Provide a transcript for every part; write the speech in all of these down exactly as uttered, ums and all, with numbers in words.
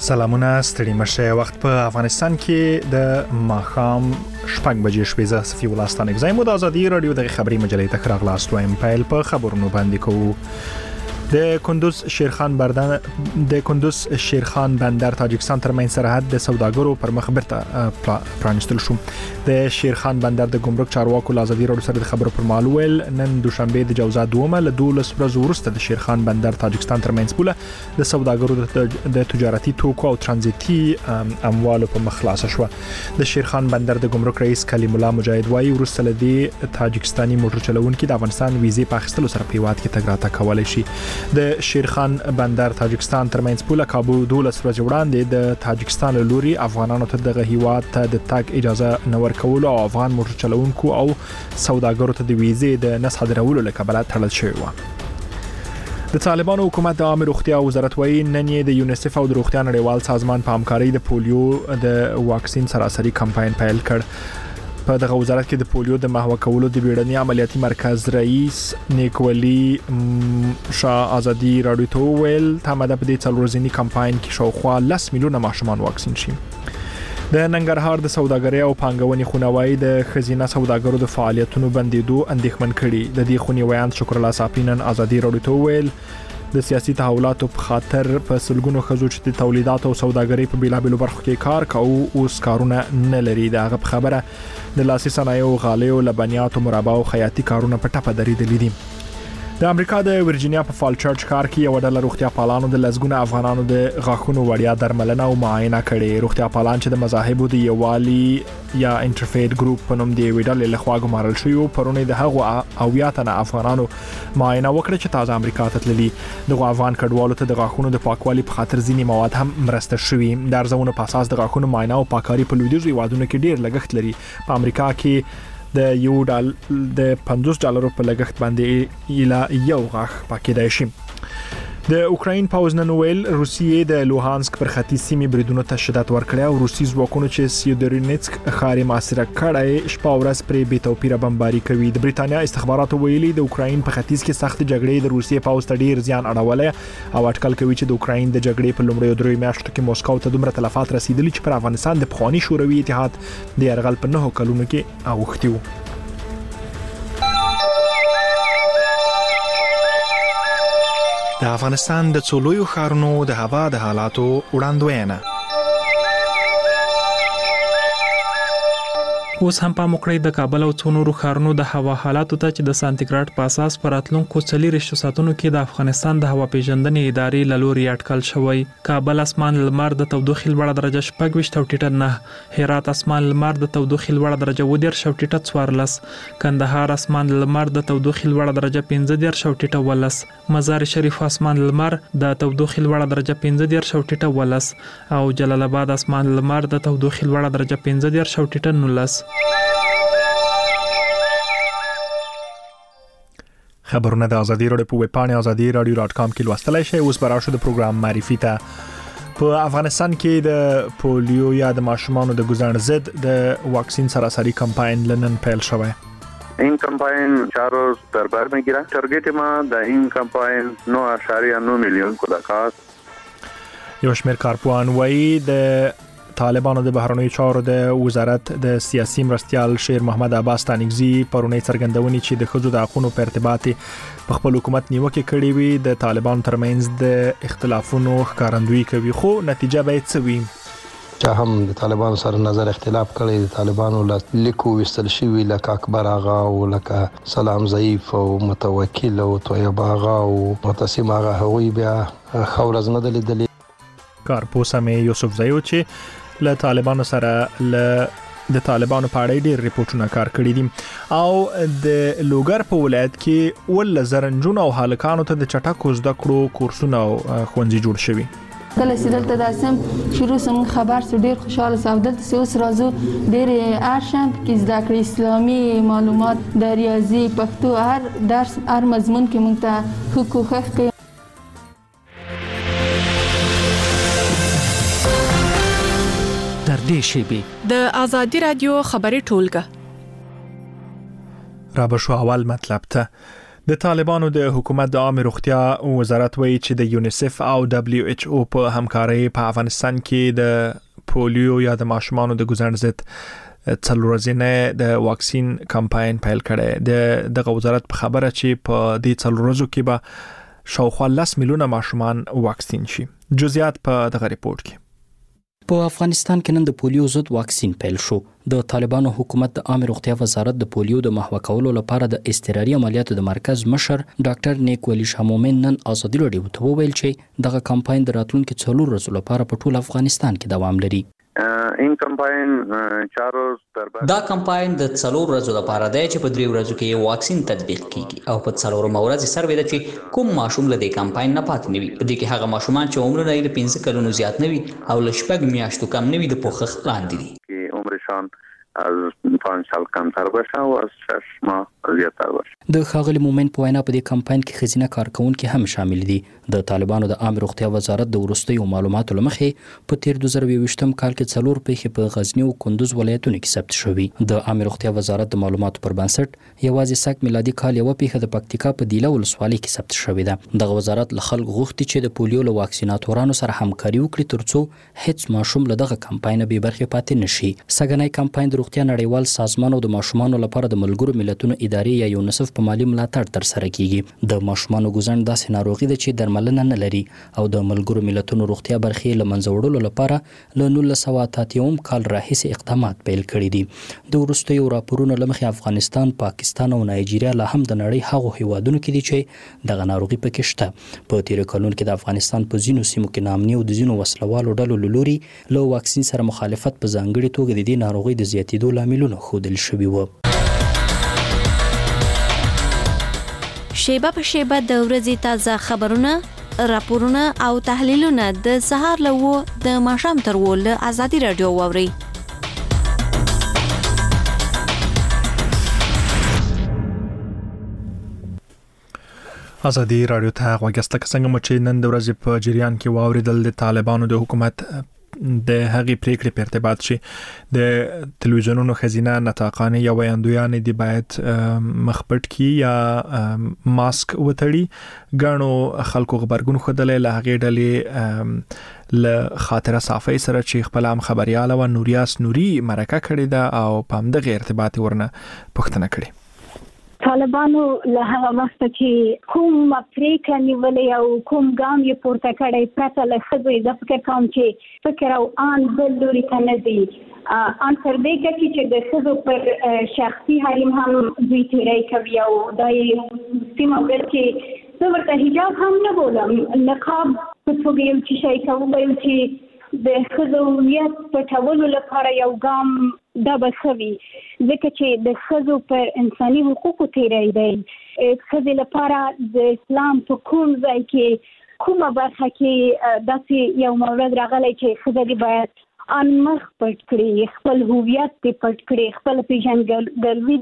سلامونه ستړي مشه وخت په افغانستان کې د ماخام شپږ بجې شوې زه صفي ولستان اگزایم د ازادي رادیو د خبري مجلې تکرار لاست وایم پایل په خبرونو باندې کوو. د کندوز شیرخان بردان د کندوز شیرخان بندر تاجکستان ترمن سرحد د سوداګرو پر مخ برته پرانستل شو. د شیرخان بندر د ګمرک چارواکو ازادي رادیو سره د خبرو پر معلومل نن دوشنبه د جوزا دومه له دولس ورځې وروسته د شیرخان بندر تاجکستان ترمن پوله د سوداګرو د تجارتي توکو او ترانزیتي اموالو په مخ خلاص شو. د شیرخان بندر د ګمرک رئیس کلیم الله مجاهد وايي ورسته لدی تاجکستاني موټر چلوونکي د افغانستان ویزه په اخیستلو سره په هیواد کې تګ راتګ کولای شي. د شیرخان بندر تاجکستان ترمنځ پوله کابو دولس ورځې وړاندې د تاجکستان لوري افغانانو ته دغه هیواد ته د تګ اجازه نور کول او افغان موټر چلوونکو او سوداګرو ته د ویزې د نه صادرولو لپاره تړل شوی و. د طالبانو حکومت د عامه روغتیا وزارت وايي نن یې د یونیسف او د روغتیا نړیوال سازمان په همکارۍ د پولیو د واکسین سراسري کمپاین پیل کړ. په دغه وزارت کې د پولیو د محو کولو د بیړني عملیاتي مرکز رئیس نیکولي شاه ازادي رادیو ته ویل تماده په دې څلورځینی کمپاین کې شاوخوا لس میلیونه ماشومان واکسین شي. د ننګرهار د سوداګرۍ او پانګونې خونوای د خزینه سوداګرو د فعالیتونو بندیدو اندېښمن کړي. د دې خونی ویان شکر الله صافینن ازادي رادیو ته ویل د سیاسي تحولاتو په خاطر په سلګونو خزو چې د تولیدات او سوداګرۍ په بیلابېلو برخو کې کار کوي اوس کارونه نه لري. دا غو خبره د لاسي صنایعو غالیو لبنیاتو مربا او خیاطي کارونه په ټپه درېدلې دي. د امریکا د ورجینیا په فال چرچ کار کې یو ډله روغتیا پالانو د لزګونو افغانانو د غاښونو وړیا درملنه او معاینه کړې. روغتیا پالان چې د مذاهبو د یووالي یا انټرفیت ګروپ په نوم دی ویډل له خوا ګمارل شوی پرونه د هغو او یاتنه افغانانو معاینه وکړه چې تازه امریکا ته تللي. د افغان کډوالو ته د غاښونو د پاکوالي په خاطر ځینی مواد هم مرسته شوی. د ارزونو په اساس د غاښونو معاینه او پاکاري په لویدیځو هیوادونو کې ډیر لګښت لري. په امریکا کې د یو ډال د پنځوس ډالرو په لګښت باندې اله یو غاښ پاکیدای شي. د اوکراین پاوز نن ویل روسیې د لوهانسک پر ختیځ سیمې بریدونو ته شدت ورکړی او روسي ځواکونو چې سیودرینسک ښار محاصره کړی شپه ورځ پرې بې توپیره بمباري کوي. د بریټانیا استخباراتو ویلي د اوکراین په ختیځ کې سخت جګړې د روسیې پاوز ته ډیر زیان اړولی او اټکل کوي چې د اوکراین د جګړې په لومړیو درې میاشتو کې موسکو ته دومره تلفات رسیدلي چې پر افغانستان د پخوانی شوروي اتحاد د یرغل په نهو کلونو کې اوښتي وو. د افغانستان د څولویو ښارونو د هوا د حالاتو وړاندوینه. اوس هم په مکړی د کابل او څو نورو ښارونو د هوا حالاتو ته چې د سانتیګراډ په اساس پر راتلونکو څلور ساعتونو کې د افغانستان د هوا پیژندنې ادارې له لوري اټکل شوی. کابل اسمان لمر د تودوخې لوړه درجه شپږ ویشت او ټیټه نه، هرات اسمان لمر د تودوخې لوړه درجه اووه دېرش او ټیټه څوارلس، کندهار اسمان لمر د تودوخې لوړه درجه پنځه دېرش او ټیټه ولس، مزار شریف اسمان لمر د تودوخې لوړه درجه پنځه دېرش او ټیټه ولس او جلال آباد اسمان لمر د تودوخې لوړه درجه پنځه دېرش او ټیټه نولس. خبرونه د ازادي رادیو په ویب پاڼه ازادي رادیو ډاټ کام کې لوستلای شئ. اوس برابر شو د پروګرام معرفي ته. په افغانستان کې د پولیو یا د ماشومانو د گزارن ضد د واکسین سراسری کمپاین لنن پیل شوه. این کمپاین چهار روز در بر میگیره. تارگت ما در این کمپاین نه اشاریه نه میلیون کودکان. یو شمېر کارپوهان وایي د طالبانو د بهرنیو چارو د وزارت د سیاسي مرستیال شیر محمد عباس تانیگزی پرونی څرګندونې چې د خځو د حقوقو په ارتباط په خپل حکومت نیوکه کړې وي د طالبانو ترمنځ د اختلافونو ښکارندویي کوي، خو نتیجه به څه وي؟ چا هم د طالبانو سره نظر اختلاف کړی. د طالبانو له لیکو وستل شوی لکه اکبر آغا او لکه سلام ضعیف او متوکل او طیب آغا او معتصم آغا هغوی بیا خورز نه دلیدلی. کارپو سمې یوسف زیو چې له طالبانو سره له د طالبانو په اړه ډېر ریپورتونه کار کړي دي او د لوګر په ولایت کې ول زرنجون او هالکانو ته د چټکو زده کړو کورسونه او ښوونځي جوړ شوي. کله چې دلته داسم شروع سم خبر سو ډیر خوشاله سم دلته سه اوس راځو ډیر ارشم کې زده کړې اسلامي معلومات د ریاضي پښتو هر درس هر مضمون کې مونږ ته حقوق حق در دې شیبې د ازادي رادیو خبري ټولګه را به شو اول مطلب ته. د طالبانو د حکومت د عامه روغتیا وزارت وایي چې د یونیسف او دبليو ایچ او په همکارۍ په افغانستان کې د پولیو یا د ماشومانو د ګزند ضد څلورځنه د واکسین کمپاین پیل کړي. د دغه وزارت په خبره چې په دې څلورځو کې به شاوخوا لس میلیونه ماشومان واکسین شي. جزئیات په دغه ریپورت کې. په افغانستان کې نن د پولیو ضد واکسین پیل شو. د طالبانو حکومت د عامه روغتیا وزارت د پولیو د محو کولو لپاره د اضطراري عملیاتو د مرکز مشر ډاکټر نیک ولی شاه مومن نن ازادي راډیو ته وویل چې دغه کمپاین د راتلونکو څلور ورځې لپاره په ټول افغانستان کې دوام لري. این کمپاین چارو دربار دا کمپاین د څلور ورځې لپاره دی چې په درې ورځو کې واکسین تطبیق کیږي او په څلورم ورځ سروې ده چې کوم ماشوم له دې کمپاین نه پاتې نه وي. په دې کې هغه ماشومان چې عمر یې پنځه کلونو زیات نه وي او له شپږ میاشتو کم نه وي د پوښښ لاندې دي. کې عمرشان از پنځه سال کمتر باشه او از شش ماه زیاتر باشه. د ښاغلي مومن په وینا په دې کمپاین کې ښځینه کارکونکي هم شامل دي. د طالبانو د عامه روغتیا وزارت د وروستیو معلوماتو له مخې په تیر دوه زره یوویشتم کال کې څلور پیښې په غزنی او کندوز ولایتونو کې ثبت شوې. د عامه روغتیا وزارت د معلوماتو پر بنسټ یوازې سږ میلادي کال یو پیښه د پکتیکا په دیله ولسوالۍ کې ثبت شوې ده. دغه وزارت له خلکو غوښتي چې د پولیو له واکسیناتورانو سره همکاري وکړي ترڅو هیڅ ماشوم له دغه کمپاین به برخه پاتې نشي. سګنای کمپاین د روغتیا نړیوال سازمان او د ماشومانو لپاره د ملګرو ملتونو ادارې یا یونیسف په مالی ملاتړ تر سره کیږي. د ماشومانو ګزند داسې ناروغي ده چې درملنه نه لري او د ملګرو ملتونو روغتیا برخې له منځه وړلو لپاره له نولس سوه اته اتیا کال راهیسې اقدامات پیل کړي دي. د وروستیو راپورونو له مخې افغانستان، پاکستان او نایجیریا لا هم د نړۍ هغو هیوادونو کې دي چې دغه ناروغي پکې شته. په تیر کلونو کې د افغانستان په ځینو سیمو کې نامني او د ځینو وسلوالو ډلو له لوري له واکسین سره مخالفت په ځانګړي توګه د دې ناروغي د زیاتېدو لاملونه ښودل شوي وو. شیبه په شیبه د ورځې تازه خبرونه، راپورونه او تحلیلونه د سهار له وو د ماښام تر وو له ازادي راډیو واورئ. ازادي راډیو ته غوږیسته څنګه مو چې نن د ورځې په جریان کې واوریدل د طالبانو د حکومت د هغې پریکړې په ارتباط چې د تلویزیونونو ښځینه نطاقانې یا ویاندویانې دې باید مخ پټ کړي یا ماسک وتړي. ګڼو خلکو غبرګون ښودلی له هغې ډلې له خاطره صافۍ سره چې خپله هم خبریاله وه نوریاس نوري مرکه کړې ده او په همدغې ارتباط ورنه پوښتنه کړې. طالبانو له هغه وخته چې کوم پریکړه نیولې او کوم ګام یې پورته کړی پرته له ښځو زه فکر کوم چې فکر او آن بل لوري ته نه ځي. ان تر دې ګټې چې د ښځو پر شخصي حریم هم دوی تیری کوي او دا یې سیمه ورځ چې زه ورته حجاب هم نه بولم، نقاب په توګه یو چې شی کوم ویل چې د ښځو هویت پټولو لپاره یو ګام دا به ښه وي، ځکه چې د ښځو پر انساني حقوقو تیری دی. ښځې لپاره د اسلام په کوم ځای کې کومه برخه کې داسې یو مورد راغلی چې ښځه دې باید ان مخ پټ کړي، خپل هویت دې پټ کړي، خپل پیژندګلوي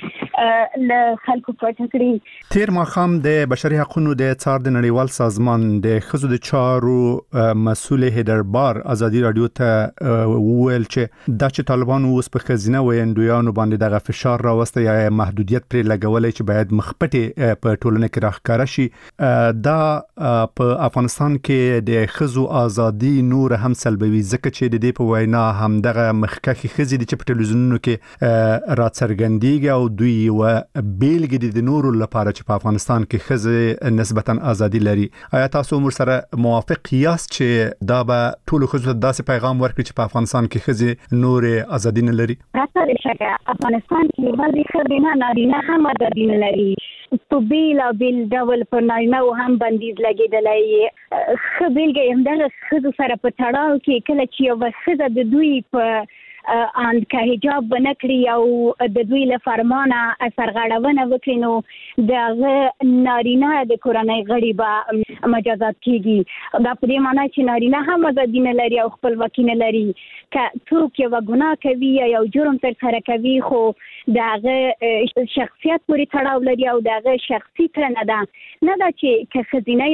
دې له خلکو پټ کړي. تیر ماښام د بشري حقوقو د څار د نړیوال سازمان د ښځو د چارو مسؤل هیدربار ازادي راډیو ته وویل چې دا چې طالبان اوس په ښځینه ویاندویانو باندې دغه فشار راوسته یا محدودیت پرې لګولای چې باید مخپټې په ټولنه کې راښکاره شي، دا په افغانستان کې د ښځو ازادي نور هم سلبوي، ځکه چې د دې په وینا هم دغه مخکخي ښځې دي چې په ټلویزیونونو کې راڅرګندېږي او دوی یوه بیلګې دي د نورو لپاره چې په افغانستان کې ښځې نسبتا ازادي لري. آیا تاسو موږ سره موافق یاست چې دا به ټولو ښځو ته داسې پیغام ورکړي چې په افغانستان کې ښځې نورې ازادي نه لري؟ راته د شکه افغانستان کې بعضې ښځې نه نارینه هم ازادي نه لري، په بېلابېل ډول پر نارینهو هم بندیز لګېدلی. ښه بېلګه یې همدغه ښځو سره په تړاو کې کله چې یوه ښځه د دوی په ان که حجاب ونه کړي او د دوی له فرمانه سرغړونه وکړي نو د هغه نارینه د کورنۍ غړي به مجازات کیږي. دا په دې معنی چې نارینه هم ازادي نه لري او خپلواکي نه لري. که څوک یوه ګناه کوي یا یو جرم ترسره کوي خو د هغه شخصیت پورې تړاو لري او د هغه شخصي کړنه ده، نه ده چې که ښځینه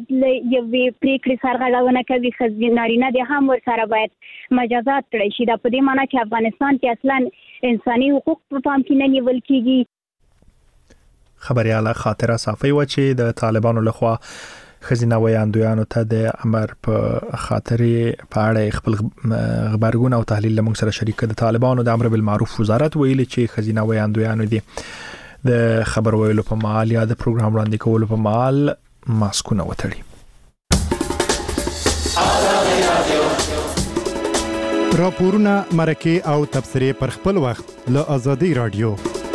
یوې پرېکړې سرغړونه کوي ښځې نارینه دې هم ورسره باید مجازات کړی شي. دا په دې معنی چې افغانستان کې اصلا انساني حقوق په پام کې نه نیول کیږي. خبرياله خاطره صافي و چې د طالبانو لخوا خزینه ویاندویانو ته د امر په خاطرې په اړه خپل خبرګون او تحلیل لمون سره شریک د طالبانو د امر بالمعروف وزارت ویلي چې خزینه ویاندویانو دي د خبر ویلو په مال یا د پروګرام وړاندې کولو په مال ماسکونه وتړي. راپورونه مرکه او تبصره پر خپل وخت له آزادي رادیو.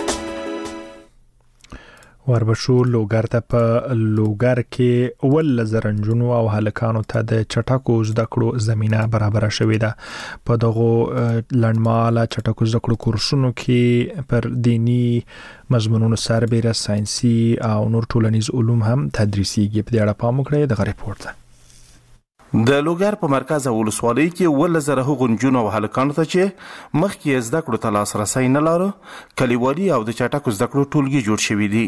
وربشو لوګر ته په لوګر کې ول زرنجونو او هلکانو ته د چټکو زده کړو زمينه برابر شوې ده. په دغه لړماله چټکو زده کړو کورسونو کې پر دینی مضمونونو سربېره ساينسي او نور ټولنیز علوم هم تدریسيږي. په دې اړه پام وکړئ د غریپورت ده. د لوګر په مرکز ولسوالۍ کې ول زره غونجونو او هلکانو ته چې مخکې زده کړو ته لاسرسي نه لرو کلیوالي او د چټکو زده کړو ټولګي جوړ شوي دي.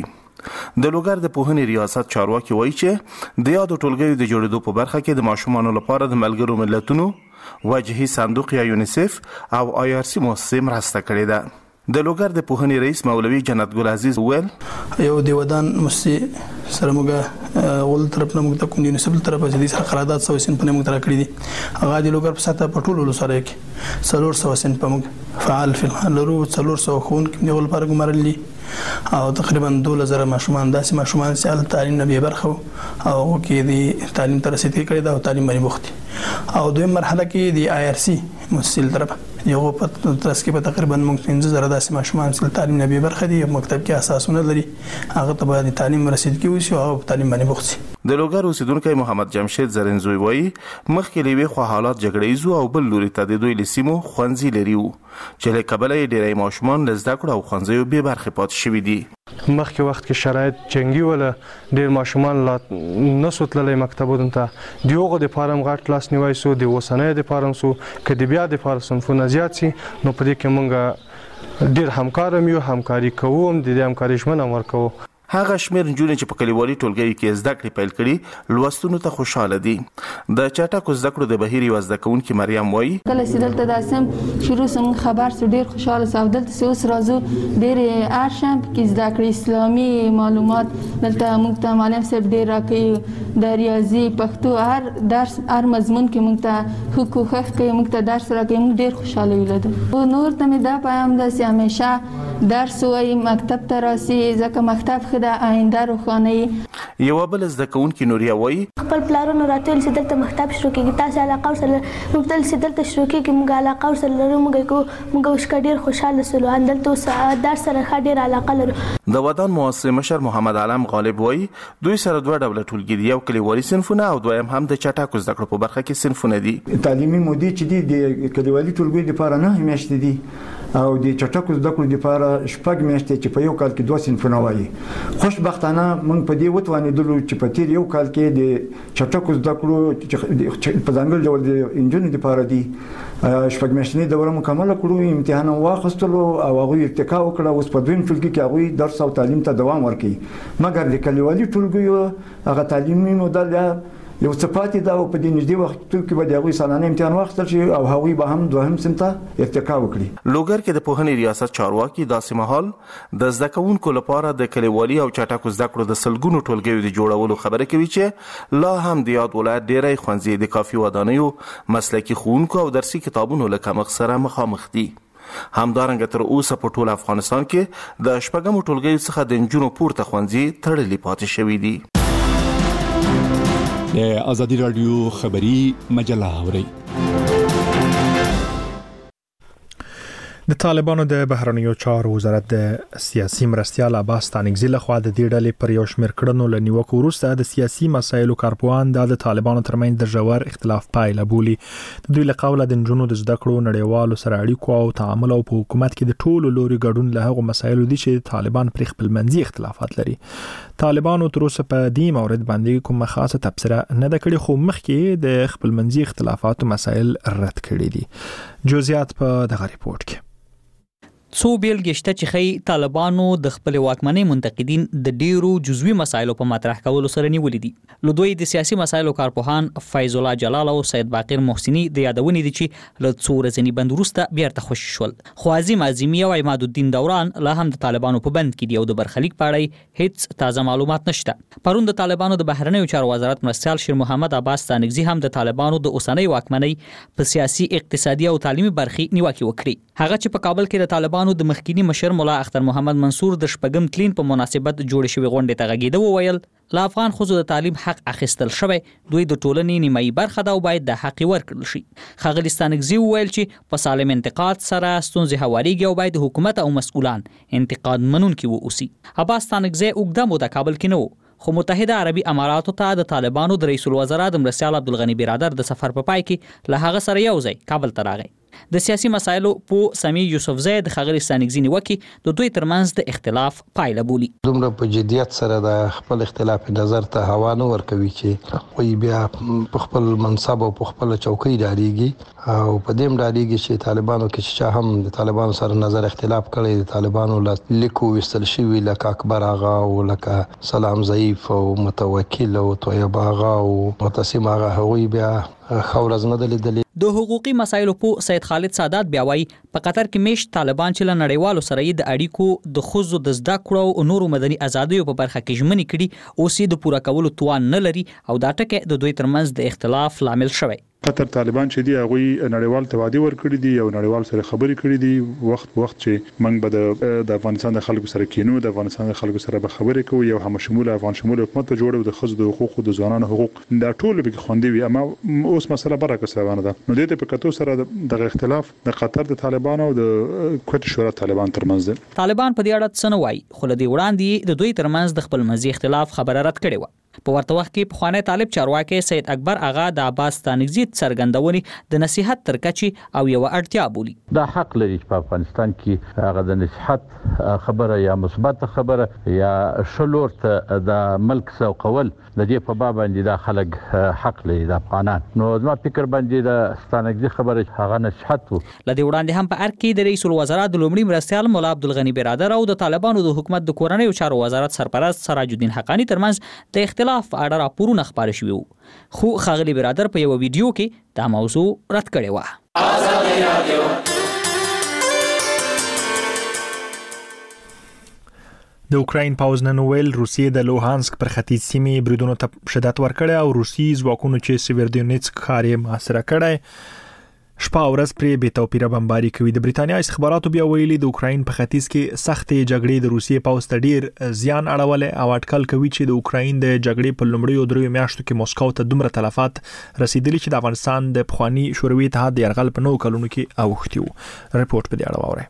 د لوګر د پوهنې ریاست چارواکي وایي چې د یادو ټولګیو د جوړېدو په برخه کې د ماشومانو لپاره د ملګرو ملتونو وجهي صندوق یا یونیسف او آی آر سی مؤسسه مرسته کړې ده. د لوګر د پوهنې رئیس مولوي جنت ګل عزیز ویل یو د ودان مؤسسه سره موږ ول طرف نه موږ ته کوم یونیسف طرف څخه د سره قرارداد سو سن په موږ تر کړی دي. هغه د لوګر په ساته پټول ولسره کې څلور سو سن په موږ فعال فعال لرو څلور سو خون کې نیول پر ګمرلي او تقریبا دوه زره ماشومان داسې ماشومان چې تعلیم نه به برخه او کې د تعلیم تر رسیدګي کړی دا او تعلیم باندې بوختي او دویم مرحله کې د آی آر سی مؤسسه طرف یو په تاسو کې په تقریبا موږ پنځه زره داسې ماشومان چې تعلیم نه به برخه دي مکتب کې اساسونه لري هغه ته باید تعلیم رسیدګي وشي او تعلیم باندې بوختي. د لوګر اوسیدونکو محمد جمشید زرنزوی وایي مخکې لوي خو حالات جګړې زو او بل لوري ته د دوی لسیمو خوانزي لري چې له کبله ډېرای ماشومان لزده کړو او خوانزي به برخه پات شوي دي. مخکې وخت کې شرایط جنگي ولا ډېر ماشومان لا نسوتللې مکتبونو ته دیوغه د فارم غټ لاس نیوي سو د وسنۍ د فارم سو کدی بیا د فارم صنفونه زیات سي نو په دې کې مونږ ډېر همکارم یو همکاري کوم د دې همکاري شمن امر کوو. هغه شمیر نجونې چې په کلیوالي ټولګي کې زده کړې پیل کړي لوستونو ته خوشاله دي. د چټکو زده کړو د بهیر یو زده کوونکې مریم وایي کله چې دلته داسم شروع سم خبر سو ډیر خوشاله سو دلته سو راځو ډیر ارشم کې زده کړې اسلامي معلومات دلته موږ ته معلم صاحب ډیر راکې د ریاضي پښتو هر درس هر مضمون کې موږ ته حقوق کې موږ ته درس راکې موږ ډیر خوشاله ویل او نور ته مې دا پیغام ده چې همیشه درس وای مکتب ته راسي ځکه مکتب د آینده روښانه یو بل زده کوونکې نوریا وایي خپل پلانونه راتل چې دلته مکتب شروع کیږي تاسو علاقه سره موږ دلته چې دلته شروع کیږي موږ علاقه سره لرو موږ کو موږ وشک ډیر خوشاله سلو دلته درس سره ډیر علاقه لرو. د ودان مؤسسه مشر محمد علم غالب وایي دوی سره دوه ډول ټولګي دي یو کلیوالي صنفونه او دویم هم د چټکو زده کړو په برخه کې صنفونه دي. تعلیمي مودې چې دي د کلیوالي ټولګي لپاره نه میاشتې دي او د چټکو زده کړو لپاره شپږ میاشتې چې په یو کال کې دوه صنفونه وایي. خوشبختانه موږ په دې وتوانېدلو چې په تیر یو کال کې د چټکو زده کړو په ځانګړي ډول د انجونو لپاره دي شپږ میاشتې دوره مکمل کړو امتحان واخیستلو او هغه ارتقا وکړه اوس په دویم ټولګي کې هغه درس او تعلیم ته دوام ورکړي مګر د کلیوالي ټولګیو هغه تعلیمي مودل یو صفاتي دا په دې نږدې وخت کې به دغه سالانه امتحان واخیستل شي او هغه به هم دوهم سمته ارتقا وکړي. لوګر کې د پوهنې ریاست چارواکي داسې مهال د زده کوونکو لپاره د کلیوالي او چټکو زده کړو د سلګونو ټولګیو د جوړولو خبره کوي چې لا هم د یاد ولایت ډېرای ښوونځي د کافي ودانیو مسلکي ښوونکو او درسي کتابونو له کمښت سره مخامخ دي. همدارنګه تر اوسه په ټول افغانستان کې د شپږمو ټولګیو څخه د نجونو پورته ښوونځي تړلي پاتې شوي دي. د آزادي رادیو خبری مجله اوري د طالبانو د بهرنیو چارو وزارت د سیاسي مرستیال عباس تانګزي لخوا د دې ډلې پر یو شمېر کړنو له نیوکو وروسته د سیاسي مسایلو کارپوهان د طالبانو ترمنځ د ژور اختلاف پایله بولي. د دوی له قوله د نجونو د زده کړو نړیوالو سره اړیکو او تعامل او په حکومت کې د ټولو لوري ګډون له هغو مسایلو دي چې طالبان پر خپل منځي اختلافات لري. طالبانو تر اوسه په دې مورد باندې کومه خاصه تبصره نه ده کړې خو مخکې د خپل منځي اختلافاتو مسایل رد کړي دي. جزئیات په دغه ریپورت کې څو بیلګې شته چې ښیي طالبانو د خپل واکمنۍ منتقدین د ډیرو جزوي مسایلو په مطرح کولو سره نیولي دي. له دوی د سیاسي مسایلو کارپوهان فیض الله جلال او سید باقر محسني د یادونې دي چې له څو ورځې بند وروسته بیرته خوشي شول. خو عظیم اعظمي او عماد الدین دوران لا هم د طالبانو په بند کې دي او د برخلیک په اړه هیڅ تازه معلومات نشته. پرون د طالبانو د بهرنیو چارو وزارت مرستیال شیر محمد عباس ستانکزي هم د طالبانو د اوسنۍ واکمنۍ په سیاسي، اقتصادي او تعلیمي برخې نیوکه وکړي. هغه چې په کابل کې د طالبانو د مخکینی مشر مولا اختر محمد منصور د شپږم تلین په مناسبت جوړ شوی غونډې ته غږیده وویل لا افغان خزو د تعلیم حق اخیستل شوی دوی د ټولنې نیمایي برخه ده او باید د حق ورکړل شي. ښاغلي ستانکزي وویل چې په سالم انتقاد سره ستونزې هوارېږي او باید حکومت او مسؤلان انتقاد منونکي واوسي. عباس ستانکزي اوږده موده کابل کې نه و، خو متحده عربي اماراتو ته د طالبانو د رئیس الوزرا د مرستیال عبدالغني برادر د سفر په پای کې له هغه سره یو ځای کابل ته راغی. د سیاسي مسایلو په سمی یوسفزی د ښاغلي ستانکزي نیوکې د دوی ترمنځ د اختلاف پایله بولي. دومره په جدیت سره د خپل اختلاف نظر ته هوا نه ورکوي چې وایي بیا په خپل منصب او په خپل چوکۍ ډارېږي او په دې هم ډارېږي چې طالبانو کې چې هم د طالبانو سره نظر اختلاف کړی د طالبانو له لیکو ویستل شوي لکه اکبر آغا او لکه سلام ضعیف او متوکل او طیب آغا او معتصم آغا هغوی بیا خورز نه دلیدلې. د حقوقي مسایلو په سید خالد سادات بیا وایي په قطر کې میشت طالبان چې له نړیوالو سره یې د اړیکو د ښځو د زده کړو او نورو مدني ازادیو په برخه کې ژمنې کړي اوس یې د پوره کولو توان نه لري او دا ټکی د دوی ترمنځ د اختلاف لامل شوی. قطر طالبان چې دی هغه نړیوال توادی ورکړي دي او نړیوال سره خبرې کړي دي وخت په وخت چې موږ به د افغانستان د خلکو سره کینو د افغانستان د خلکو سره به خبرې کوو یو هم شمول افغان شمول حکومت جوړو د خزو د حقوقو د ځوانانو حقوق دا ټول به خوندي وي. اما اوس مسله برعکس روانه ده. نو د دې په کتو سره د اختلاف د قطر د طالبانو او د کوټ شورا طالبان ترمنځ ده. طالبان په دې اړه څه نه وایي خو له دې وړاندې د دوی ترمنځ د خپل منځي اختلاف خبره رد کړې و. په ورته وخت کې پخوانی طالب چارواکي سید اکبر آغا د عباس ستانکزي څرګندونې د نصيحت تر کچې او یو اړتیا بولي. دا حق لري چې په افغانستان کې هغه د نصيحت خبره یا مثبت خبره یا شلور ته د ملک سوقول د دې په باب باندې دا خلک حق لري د افغانان. نو زما فکر باندې د ستانکزي خبره هغه نصيحت وو. لدې وړاندې هم په ارګ کې د رئیس الوزرا د لومړي مرستیال مولا عبدالغني برادر او د طالبانو د حکومت د کورنیو چارو وزارت سرپرست سراج الدین حقانی ترمنځ د اختلاف په اړه راپورونه خپاره شوي وو، خو ښاغلي برادر په یو ویډیو کې دا موضوع رد کړې وه. د اوکراین پوځ نن ویل روسیې د لوهانسک پر ختیځ سیمې بریدونو ته شدت ورکړی او روسي ځواکونو چې سیویردونیتسک ښار یې محاصره کړی شپه او ورځ پرې بې توپیره بمباري کوي. د بریتانیا استخباراتو بیا ویلي د اوکراین په ختیځ کې سختې جګړې د روسیې پوځ ته ډیر زیان اړولی او اټکل کوي چې د اوکراین د جګړې په لومړیو دریو میاشتو کې موسکو ته دومره تلفات رسیدلي چې د افغانستان د پخواني شوروي اتحاد د یرغل په نو کلونو کې اوښتي وو. رپورټ په دې اړه واورئ.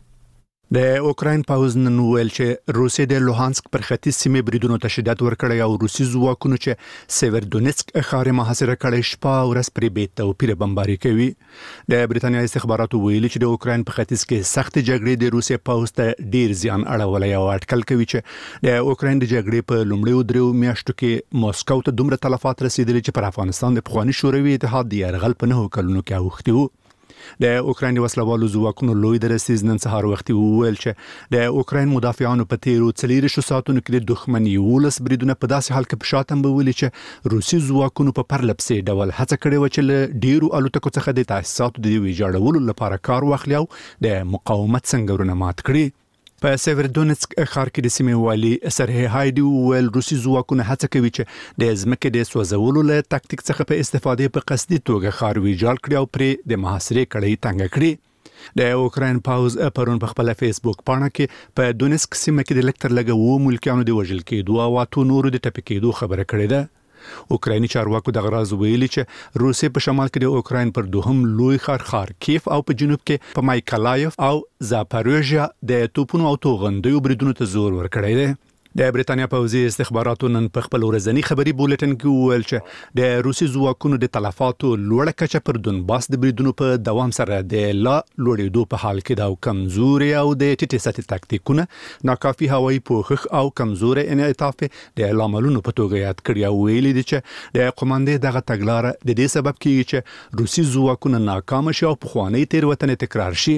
د اوکراین پوځ نن ویل چې روسیې د لوهانسک پر ختیځ سیمې بریدونو ته شدت ورکړی او روسي ځواکونو چې سیویردونیتسک ښار محاصره کړی شپه او ورځ پرې بې توپیره بمباري کوي. د بریتانیا استخباراتو ویلي چې د اوکراین په ختیځ کې سخت جګړې د روسیې پوځ ته ډیر زیان اړولی او اټکل کوي چې د اوکراین د جګړې په لومړیو دریو میاشتو کې موسکو ته دومره تلفات رسیدلي چې پر افغانستان د پخواني شوروي اتحاد د یرغل په نهو کلونو کې اوښتي وو. د اوکراین وسلوالو ځواکونو لوی درسیز نن سهار وختي وویل چې د اوکراین مدافعانو په تیرو څلېرویشتو ساعتونو کې د دښمن یولس بریدونه په داسې حال کې په شا تمبولي چې روسي ځواکونو په پرله پسې ډول هڅه کړې وه چې له ډیرو الوتکو څخه د تاسیساتو د ویجاړولو لپاره کار واخلي او د مقاومت سنګرونه مات کړي. په سیویردونیتسک ښار کې د سیمې والي سرهی هایډي وویل روسي ځواکونه هڅه کوي چې د ځمکې د سوځولو له تکتیک څخه په استفادې په قصدي توګه ښار ویجاړ کړي او پرې د محاصرې کړۍ تنګه کړي. د اوکراین پوځ پرون په خپل فیسبوک پاڼه کې په دونیسک سیمه کې د لکتر لګه وو ملکیانو د وژل کېدو او اتو نورو د ټپي کېدو خبره کړې ده. اوکرایني چارواکو د غراز ویلي چې روسیې په شمال کې د اوکراین پر دوهم لوی ښار خارکیف او په جنوب کې په مایکلایف او زاپاروژیا د توپونو او توغندیو بریدونو ته زور ورکړی دی. د بریتانیا پوځي استخباراتو نن په خپل ورځني خبري بولټن کې وویل چې د روسي ځواکونو د تلفاتو لوړه کچه پر دونباس د بریدونو په دوام سره د لا لوړېدو په حال کې دا کمزوري او د ټیټې سطحې تاکتیکونه ناکافي هوایي پوښښ او کمزوري انعطاف د لاملونو په توګه یاد کړی او ویلي دي چې د قوماندې دغه تګلارې د دې سبب کیږي چې روسي ځواکونه ناکام شي او پخوانی تیروتنې تکرار شي.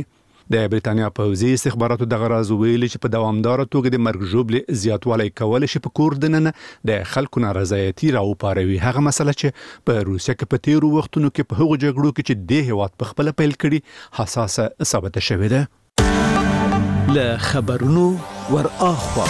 د بریتانیا پوځي استخباراتو د غراز ویلي چې په دوامدار توګه د مرګ ژوبل زیاتوالی کول شي په کور دننه د خلکو نارضایتي راوپاروي. هغه مسله چې په روسیه کې په تیرو وختونو کې په هغو جګړو کې چې د هیواد په خپل پیل کړي حساسه ثابته شوې ده. له خبرونو ور اخوا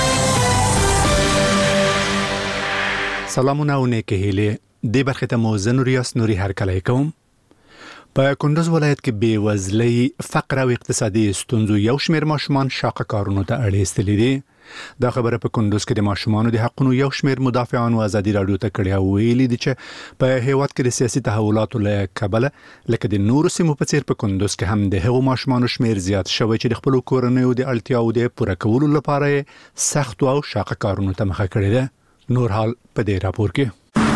سلامونه او نیکه هیله د برخه ته موزن ریاست نوري هر کله کوم. په کندوز ولایت کې بې وزلۍ، فقر او اقتصادي ستونزو یو شمېر ماشومان شاقه کارونو ته اړ ایستلي دي. دا خبره په کندوز کې د ماشومانو د حقونو یو شمېر مدافعانو ازادي راډیو ته کړې او ویلي دي چې په هیواد کې د سیاسي تحولاتو له کبله لکه د نورو سیمو په څیر په کندوز کې هم د هغو ماشومانو شمېر زیات شوی چې د خپلو کورنیو د اړتیاو د پوره کولو لپاره سختو او شاقه کارونو ته مخه کړې ده. نور حال په دې راپور کې.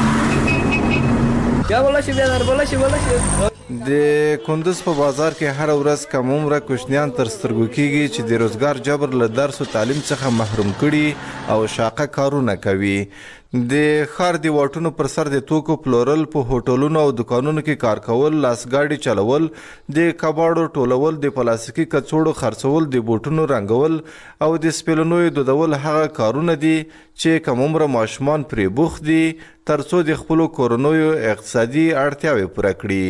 د کندوز په بازار کې هر ورځ کم عمره کوچنیان تر سترګو کېږي چې د روزګار جبر له درس او تعلیم څخه محروم کړي او شاقه کارونه کوي. د ښار د واټونو پر سر د توکو پلورل، په هوټلونو او دکانونو کې کار کول، لاسګاډي چلول، د کباړو ټولول، د پلاستیکي کڅوړو خرڅول، د بوټونو رنګول او د سپلنوي دودول هغه کارونه دي چې کم عمره ماشومان پرې بوخت دي ترڅو د خپلو کورنیو اقتصادي اړتیاوې پوره کړي.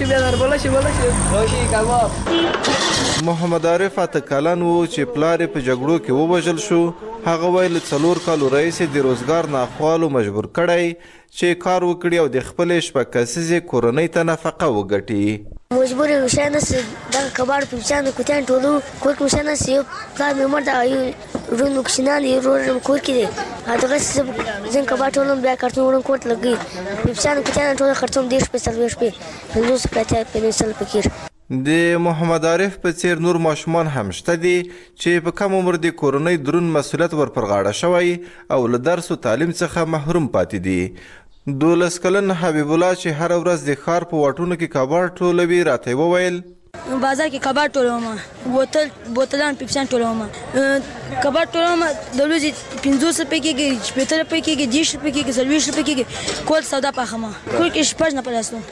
محمد عارف اته کلن و چې پلار په جګړو کې ووژل شو. هغه ویل څلور کالو رئیس د روزګار ناخوالو مجبور کړی چې کار وکړي او د خپل شپږ کسیزې کورنۍ ته نفقه وګټي. مجبور یم شاید نسي دا کباړ په چان کوتان ټولو کور کې شنه سی پلان مې مردا یو رونو کښنان یو رونو کور کې دی هغه څه زین کباړ ټولو بیا کارتون ورن کوټ لګي په چان کوتان ټولو خرڅوم دیش په سرویش په هندوس کته په نسل فکر. د محمد عارف په څیر نور ماشومان هم شته دي چې په کم عمر د کورنۍ درون مسؤلیت ور پر غاړه شوی او له درس او تعلیم څخه محروم پاتې دي. دولس کلن حبیب الله چې هر ورځ د ښار په واټونو کې کباړ ټولوي راته وویل بازار کې کباړ ټولوم، بوتل بوتلان پیپسان ټولوم، کباړ ټولوم د ورځې پنځوس روپۍ کېږي، شپېته روپۍ کېږي، دېرش روپۍ کېږي، څلوېښت روپۍ کېږي. کول سودا پاخمه کور کې شپږ نه پلاستو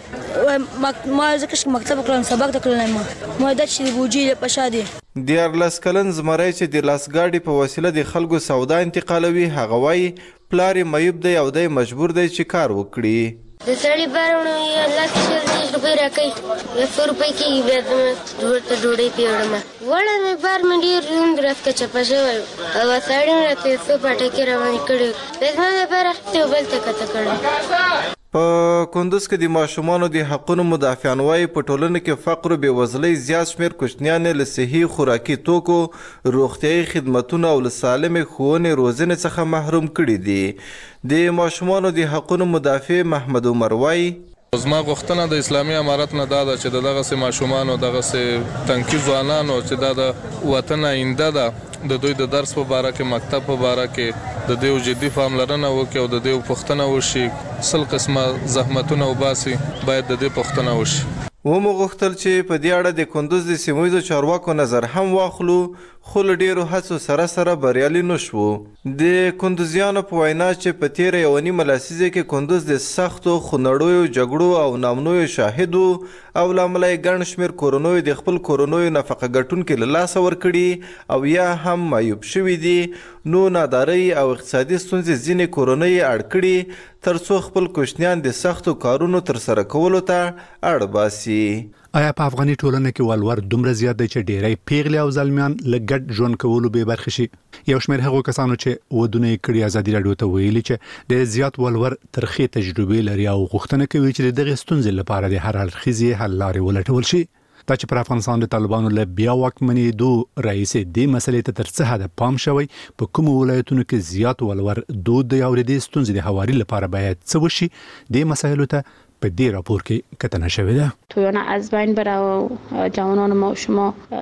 ما ځکه چې مکتب کړم سبق ته کړم ما ما د چې بوجي په شادي. دیارلس کلن زمری چې د لاسګاډي په وسیله د خلکو سودا انتقالوي هغه وایي پلار یې معیوب دی او دی مجبور دی چې کار وکړي. د سړي بارونه یې لاس شل روپۍ راکوي، یو څو روپۍ کېږي بیا ورته ډوډۍ پیوړم. وړه مې بار مې ډېر روند راس که چپه شوی او سړي مې راته یو څو پټکې روانې کړي د زما لپاره اخیستې او بل ته کته کړی. په کندوز کې د ماشومانو د حقونو مدافعان وایي په ټولنه کې فقر او بېوزلۍ زیات شمېر کوچنیان له صحي خوراکي توکو، روغتیایي خدمتونو او له سالمې ښوونې روزنې څخه محروم کړي دي. د ماشومانو د حقونو مدافع محمد عمر وایي زما غوښتنه د اسلامي امارت نه دا ده چې د دغسې ماشومانو دغسې تنکي ځوانانو چې دا د وطن آینده ده د دوی د درس په باره کې، مکتب په باره کې د دوی جدي پاملرنه وکړي او د دوی پوښتنه وشي، سل قسمه زحمتونه وباسي باید د دوی پوښتنه وشي. ومو غوښتل چې په دې اړه د کندوز د سیمه چارواکو نظر هم واخلو خو له ډېرو هڅو سره سره بریالي نه شو. د کندوزیانو په وینا چې په تیره یوه نیمه لسیزه کې کندوز د سختو خونړیو جګړو او نامنویو شاهد او له امله یې ګڼ شمېر کورنیو د خپل کورنیو نفقه ګټونکي له لاسه ورکړي او یا هم معیوب شوي دي. نو نادارۍ او اقتصادي ستونزې ځینې کورنۍ اړ کړي ترڅو خپل کوچنیان د سختو کارونو ترسره کولو ته اړ باسي. آیا په افغاني ټولنه کې ولور دومره زیات دی چې ډیری پیغلې او زلمیان له ګډ ژوند کولو بې برخې شي؟ یو شمېر هغو کسانو چې ودونه یې کړي ازادي راډیو ته ویلي چې د زیات ولور ترخې تجربې لري او غوښتنه کوي چې د دغې ستونزې لپاره د هر اړخیزې حل لارې ولټول شي. دا چې پر افغانستان د طالبانو له بیا واکمنېدو راهیسې دې مسلې ته تر څه حده پام شوی، په کومو ولایتونو کې زیات ولور دود دی او د دې ستونزې د هواري لپاره باید څه وشي، دې مسایلو ته په دې راپور کې کتنه شوې ده. تویونه از بین بره او جوانان ما شما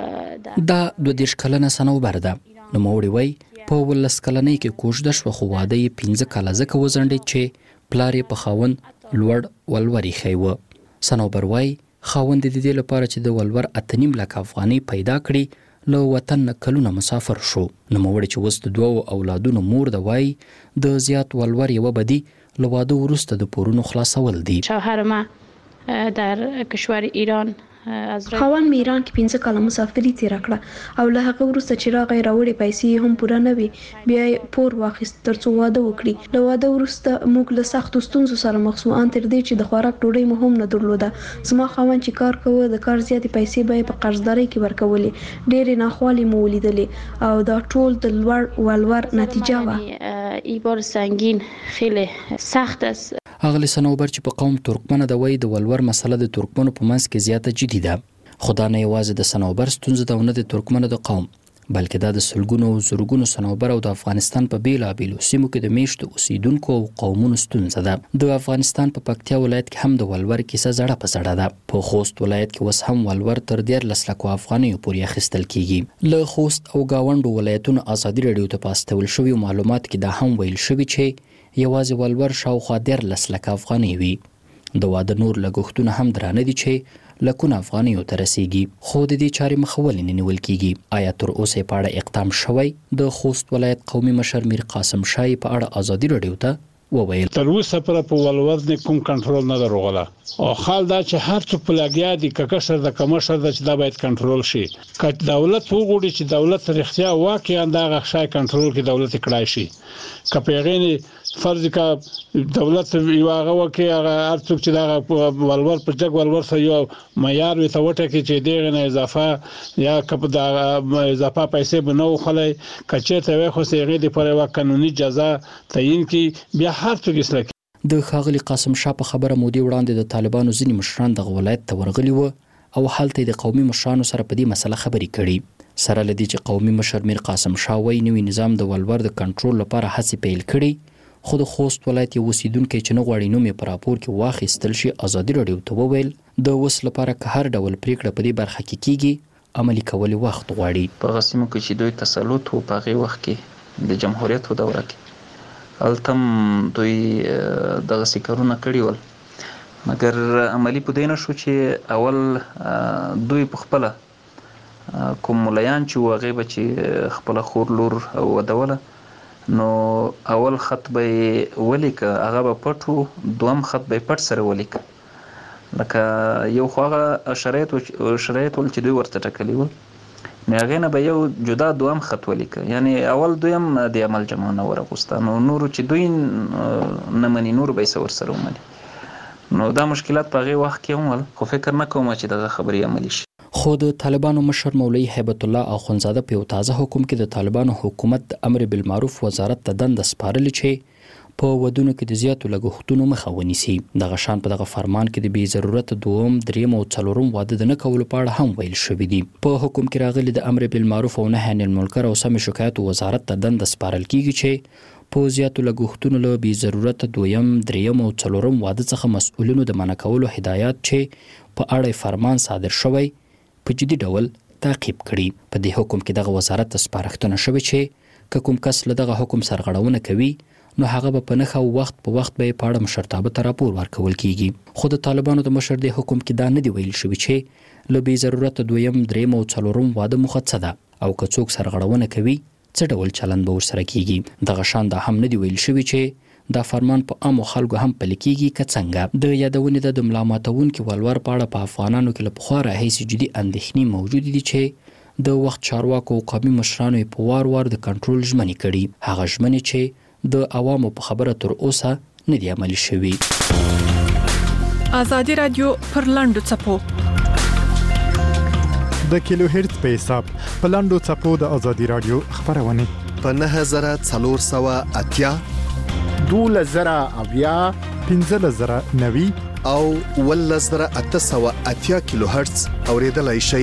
دا دوه دېرش کلنه صنوبر ده. نوموړی وایي په ولس کلنۍ کې کوژده شوه خو واده یې پنځه کاله ځکه وځنډېد چې پلار یې په خاوند لوړ ولور ایښی و. صنوبر وایي خاوند د دې لپاره چې د ولور اته نیم لک افغانۍ پیدا کړي له وطن نه کلونه مسافر شو. نوموړی چې اوس د دوو اولادونو مور ده وایي د زیات ولور یوه بدی له واده وروسته د پورونو خلاصول دي. شوهر ما در کشور ایران خاوند مې ایران کې پنځه کاله مسافري تیر کړه او له هغه وروسته چې راغی راوړې پیسې هم پوره نه وي بیا پور واخیست ترڅو واده وکړي. له واده وروسته موږ له سختو ستونزو سره مخ شو ان تر دې چې د خوراک ډوډۍ مو هم نه درلوده. زما خاوند چې کار کوي د کار زیاتې پیسې به په قرضدارۍ کې ورکولې. ډېرې ناخوالې مو ولیدلې او دا ټول د لوړ ولور نتیجه وه. ای بار سنگین خیلی سخت است. اغلی سنوبر چې په قوم ترکمن د وای د ولور مسله د ترکمنو په منځ کې زیاته جدي ده. خدا نه یوازې د سنوبر ستونزه ده نه د ترکمنو د قوم بلکې دا د سلګونو او زرګونو سنوبر او د افغانستان په بیلابیلو سیمو کې د میشتو اوسیدونکو او قومونو ستونزه ده. د افغانستان په پکتیا ولایت کې هم د ولور کیسه زړه په زړه ده. په خوست ولایت کې اوس هم ولور تر دیارلس لکو افغانیو پورې اخیستل کیږي. له خوست او گاونډو ولایتونو ازادي راډیو ته پاستول شوی معلومات کې دا هم ویل شوی چې یوازې ولور شاوخوا دیارلس لکه افغاني وي. د واده نور لګښتونه هم درانه دي چې لکونه افغانیو ته رسیږي. خو د دې چارې مخولې نه نیول کیږي. آیا تر اوسه په اړه اقدام شوی؟ د خوست ولایت قومي مشر میر قاسم شای په اړه ازادي راډیو ته وویل تر اوسه پر په ولور نه کوم کنټرول نه دروغله او حال دا چې هر څه په لګیا دي ککشر د کمشر د چې دا باید کنټرول شي. که دولت وګوري چې دولت رښتیا واقعا دا غشای کنټرول کې دولت کړای شي. که پیغینی فرض کا دولت یو هغه وکي هغه ارڅوک چې دا ولور په جګ ولور سره یو معیار وي ته وټه کې چې دغه نه اضافه یا کپ دا اضافه پیسې بنو خلې کچې ته وي خو سیغه د پر یو قانوني جزا تعین کی بیا هر څه اسلام. د خاغلی قاسم شاه په خبره مودي وړاندې د طالبانو ځینې مشران د ولایت ته ورغلي وو او حالت د قومي مشرانو سره په دې مسله خبرې کړي. سره لدی چې قومي مشر میر قاسم شاه وایي نوی نظام د ولور د کنټرول لپاره هڅې پیل کړي. خو د خوست ولایت یو اوسیدونکو چې نه غواړي نوم یې په راپور کې واخیستل شي ازادي راډیو ته وویل د وس لپاره که هر ډول پریکړه په دې برخه کې کیږي عملی کول وخت غواړي. په غسیمو کې چې دوی تسلط وو په هغه وخت کې د جمهوریت په دوره کې التم دوی د غسیکرونه کړی ول مګر عملی په دینه شو چې اول دوی په خپل کوم مليان چې وغه به چې خپل خور لور او ودوله نو اول خط به ولیک هغه به پټو دوم خط به پټ سره ولیک لکه یو خوغه شرایط شرایط ول چې دوی ورته ټکلی ول نو هغه نه به یو جدا دوم خط ولیک یعنی اول دویم د عمل جمعونه ورغوستانو نور چې دوی نه منی نور به سور سره ومني نو دا مشکلات په هغه وخت کې هم خو فکر نه کوم چې دا خبري عملی شي. خو د طالبانو مشر مولوی هیبت الله اخونزاده په تازه حکم کې د طالبانو حکومت د امر بالمعروف وزارت ته دند سپارل چې په ودونو کې د زیاتو لګښتونو مخه ونیسي. دغه شان په دغه فرمان کې د بې ضرورت دوم دریم او څلورم واده د نه کولو په اړه هم ویل شوی دی. په حکم کې راغلي د امر بالمعروف او نهي عن المنکر او سم شکایت وزارت ته دند سپارل کیږي چې په زیاتو لګښتونو له بې ضرورت دویم دریم او څلورم واده څخه مسؤلینو د منع کولو هدایت چې په اړه فرمان صادر شوی په جدي ډول تعقیب کړي. په دې حکم کې دغه وزارت ته سپارښتنه شوې چې که کوم کس له دغه حکم سرغړونه کوي نو هغه به په نښه او وخت په وخت به په اړه مشرتابه ته راپور ورکول کیږي. خو د طالبانو د مشر د حکم کې دا نه دی ویل شوی چې له بې ضرورت دویم دریم او څلورم واده مخه څه ده او که څوک سرغړونه کوي څه ډول چلند به ورسره کیږي. دغه شان دا هم نه دی ویل شوی چې دا فرمان په عامو خلکو هم پلي کیږي که څنګه. د یادونې د ملامتونکو ولور په اړه په افغانانو کې له پخوا راهیسې جدي اندېښنې موجود دي چې د وخت چارواکو او قومي مشرانو په وار وار د کنټرول ژمنې کړي. هغه ژمنې چې د عوامو په خبره تر اوسه نه دي عملي شوي. ازادي رادیو پر لاندو څپو د کیلو هرتز په حساب په لاندو څپو د ازادي رادیو خبرونه په نه زره څلور سوه اتیا دوله زره اویا پنځه زره نوي او ول زره اته سوه اتیا کیلو هرتز اوریدلای شي.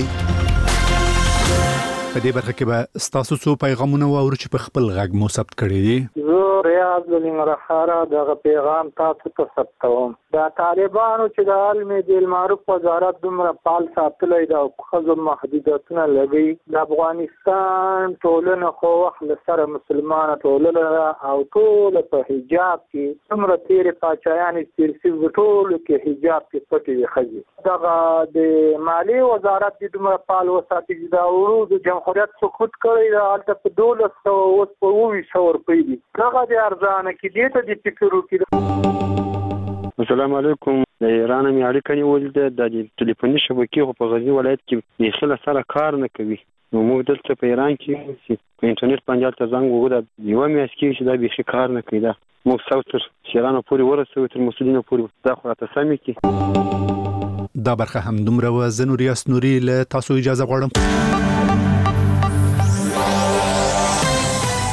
په دې برخه کې به ستاسو څو پیغامونه واورو چې په خپل غږ مو ثبت کړی دي. زه ریاض النغرخاره دغه پیغام تاسو ته ثبتوم. دا طالبانو چې د علم بالمعروف وزارت دومره پال ساتلی دا خزو محدودیتونه لګي د افغانستان ټولنه خو وخت سره مسلمانه ټولنه او ټول په حجاب کې څومره تیرې پاچایانې تیرسي ټول کې حجاب کې پټې خځې دغه د مالی وزارت د دومره پال وساتي دا ورو د جمهوریت سقوط کړی دا البته په دولس سو اوس په اووه سوه روپۍ دي. دغه د ارزانه کې دې ته د فکر وکړي. السلام علیکم. د ایران مې اړیکه نیولې ده د ټلیفوني شبکې خو په غزني ولایت کې د خله سره کار نه کوي. نو موږ دلته په ایران کې چې په انټرنیټ باندې تل زنګ وګورو د یو میاشت کې چې دا به کار نه کوي. دا موږ څوتر شیرانو پورې ورسوي تر مسولینو پورې دا خو تاسو سمې کې دا برخه هم دومره و زنوریاس نوري له تاسو اجازه غواړم.